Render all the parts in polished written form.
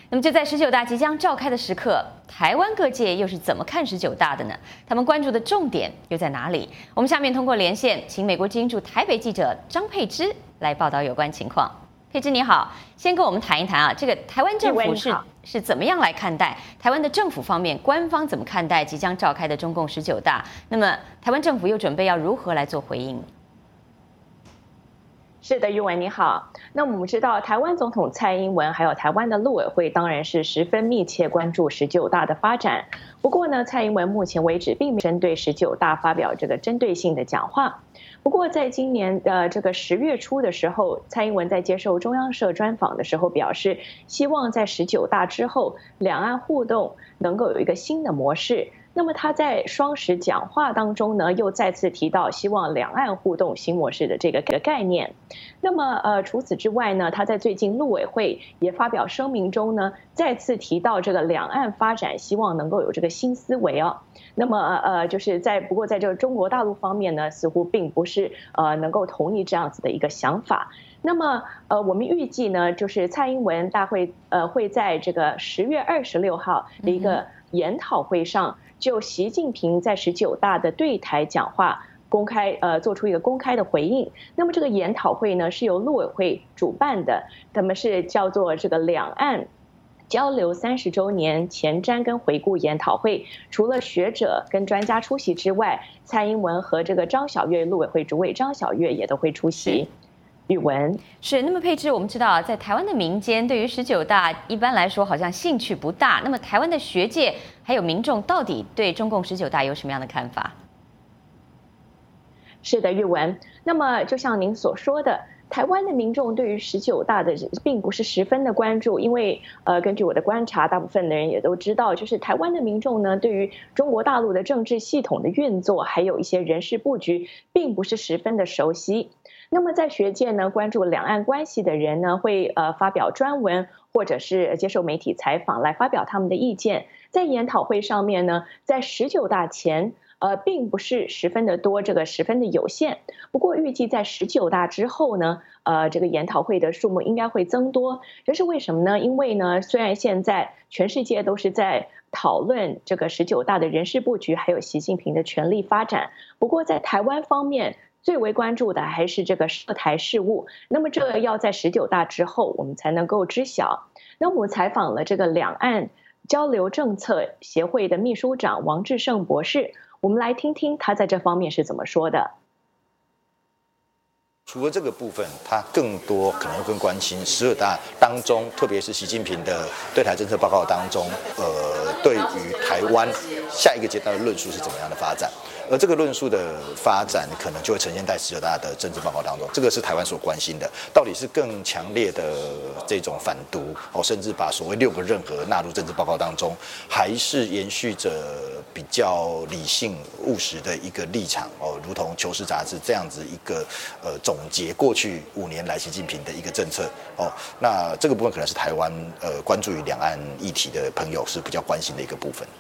那么就在19大即将召开的时刻，台湾各界又是怎么看19大的呢？他们关注的重点又在哪里？我们下面通过连线，请美国之音驻台北记者张佩芝来报道有关情况。佩芝你好，先跟我们谈一谈啊，这个台湾政府是怎么样来看待台湾的政府方面，官方怎么看待即将召开的中共19大？那么台湾政府又准备要如何来做回应？ 是的，玉文你好。那我们知道，台湾总统蔡英文还有台湾的陆委会，当然是十分密切关注19大的发展。不过呢，蔡英文目前为止并没针对19大发表这个针对性的讲话。不过在今年的这个10月初的时候，蔡英文在接受中央社专访的时候表示，希望在19大之后，两岸互动能够有一个新的模式。那么他在双十讲话当中呢，又再次提到希望两岸互动新模式的这个概念。那么除此之外呢，他在最近陆委会也发表声明中呢，再次提到这个两岸发展希望能够有这个新思维哦。那么就是不过在这个中国大陆方面呢，似乎并不是能够同意这样子的一个想法。那么我们预计呢，就是蔡英文大会会在这个10月26号的一个研讨会上，就习近平在19大的对台讲话公开做出一个公开的回应。那么这个研讨会呢是由陆委会主办的，那么是叫做这个两岸交流30周年前瞻跟回顾研讨会。除了学者跟专家出席之外，蔡英文和这个张晓月陆委会主委张晓月也都会出席。语文是。那么佩芝，我们知道啊，在台湾的民间对于19大一般来说好像兴趣不大。那么台湾的学界还有民众到底对中共19大有什么样的看法？ 是的，玉文。那么就像您所说的，台湾的民众对于19大的并不是十分的关注，因为根据我的观察，大部分的人也都知道，就是台湾的民众呢，对于中国大陆的政治系统的运作，还有一些人事布局，并不是十分的熟悉。那么在学界呢，关注两岸关系的人呢，会发表专文或者是接受媒体采访来发表他们的意见。在研讨会上面呢，在19大前并不是十分的多，这个十分的有限。不过预计在19大之后呢，这个研讨会的数目应该会增多。这是为什么呢？因为呢，虽然现在全世界都是在讨论这个19大的人事布局，还有习近平的权力发展，不过在台湾方面，最为关注的还是这个涉台事务。那么这要在19大之后我们才能够知晓。那我们采访了这个两岸交流政策协会的秘书长王志胜博士，我们来听听他在这方面是怎么说的。 除了这个部分，他更多可能会更关心12大当中，特别是习近平的对台政策报告当中，对于台湾下一个阶段的论述是怎么样的发展，而这个论述的发展可能就会呈现在19大的政治报告当中，这个是台湾所关心的，到底是更强烈的这种反独甚至把所谓6个任何纳入政治报告当中，还是延续着比较理性务实的一个立场如同《求是》杂志这样子一个总结过去5年来习近平的一个政策那这个部分可能是台湾关注于两岸议题的朋友是比较关心的一个部分。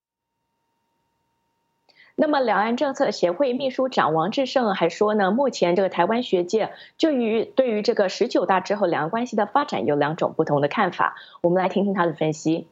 那么两岸政策协会秘书长王志胜还说呢，目前这个台湾学界对于这个19大之后两岸关系的发展有2种不同的看法，我们来听听他的分析。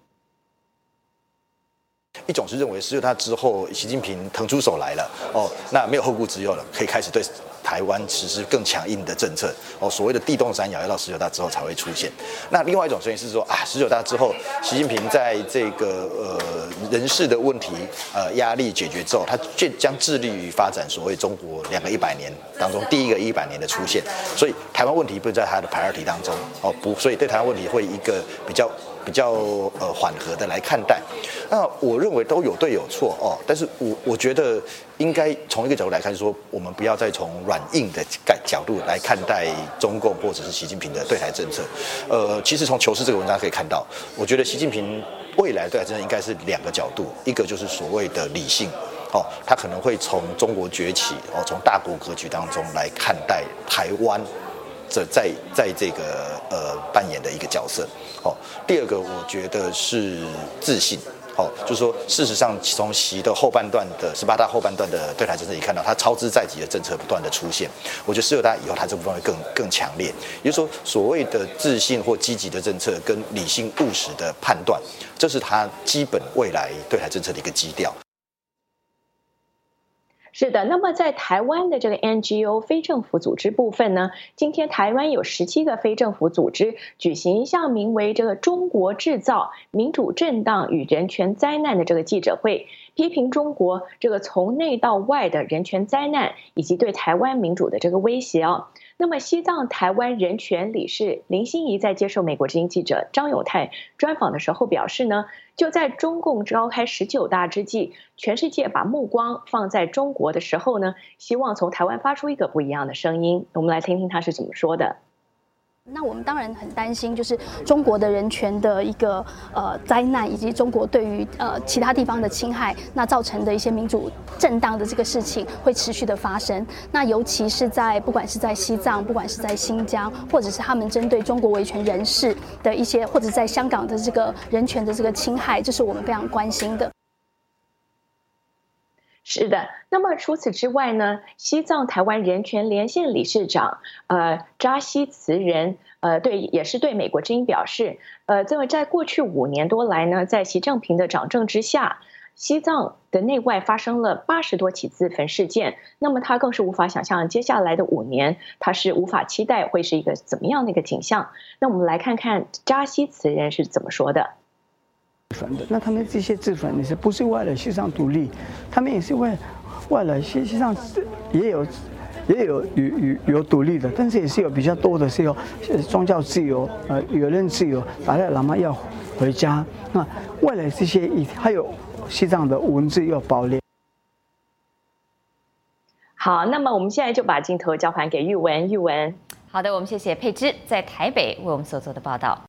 一种是认为19大之后习近平腾出手来了那没有后顾之忧了，可以开始对台湾实施更强硬的政策所谓的地动山摇要到19大之后才会出现。那另外一种声音是说19大之后习近平在这个人事的问题压力解决之后，他将致力于发展所谓中国2个100年当中第一个100年的出现，所以台湾问题不在他的 priority 当中所以对台湾问题会一个比较缓和的来看待。那我认为都有对有错但是我觉得应该从一个角度来看，说我们不要再从软硬的角度来看待中共或者是习近平的对台政策。其实从《求是》这个文章可以看到，我觉得习近平未来对台政策应该是2个角度，一个就是所谓的理性他可能会从中国崛起从大国格局当中来看待台湾在这个扮演的一个角色第二个我觉得是自信就是说，事实上从习的后半段的18大后半段的对台政策，也看到他操之在己的政策不断的出现。我觉得19大以后，他这部分会更强烈。也就是说，所谓的自信或积极的政策跟理性务实的判断，这是他基本未来对台政策的一个基调。 是的，那么在台湾的这个 NGO 非政府组织部分呢，今天台湾有17个非政府组织举行一项名为这个中国制造民主震荡与人权灾难的这个记者会，批评中国这个从内到外的人权灾难以及对台湾民主的这个威胁啊。那么西藏台湾人权理事林心怡在接受美国之音记者张友泰专访的时候表示呢，就在中共召开19大之际，全世界把目光放在中国的时候呢，希望从台湾发出一个不一样的声音。我们来听听他是怎么说的。 那我们当然很担心，就是中国的人权的一个灾难，以及中国对于其他地方的侵害，那造成的一些民主震荡的这个事情会持续的发生。那尤其是不管是在西藏，不管是在新疆，或者是他们针对中国维权人士的一些，或者在香港的这个人权的这个侵害，这是我们非常关心的。 是的，那么除此之外呢，西藏台湾人权连线理事长扎西慈人也是对美国之音表示，在过去5年多来呢，在习近平的掌政之下，西藏的内外发生了80多起自焚事件。那么他更是无法想象接下来的5年，他是无法期待会是一个怎么样的一个景象。那我们来看看扎西慈人是怎么说的。 那他们这些自焚呢，是不是为了西藏独立？他们也是为了西藏也有独立的，但是也是有比较多的是有宗教自由、言论自由，达赖喇嘛要回家。那为了这些，还有西藏的文字要保留。 好，那么我们现在就把镜头交还给玉文。玉文， 好的，我们谢谢佩芝在台北为我们所做的报道。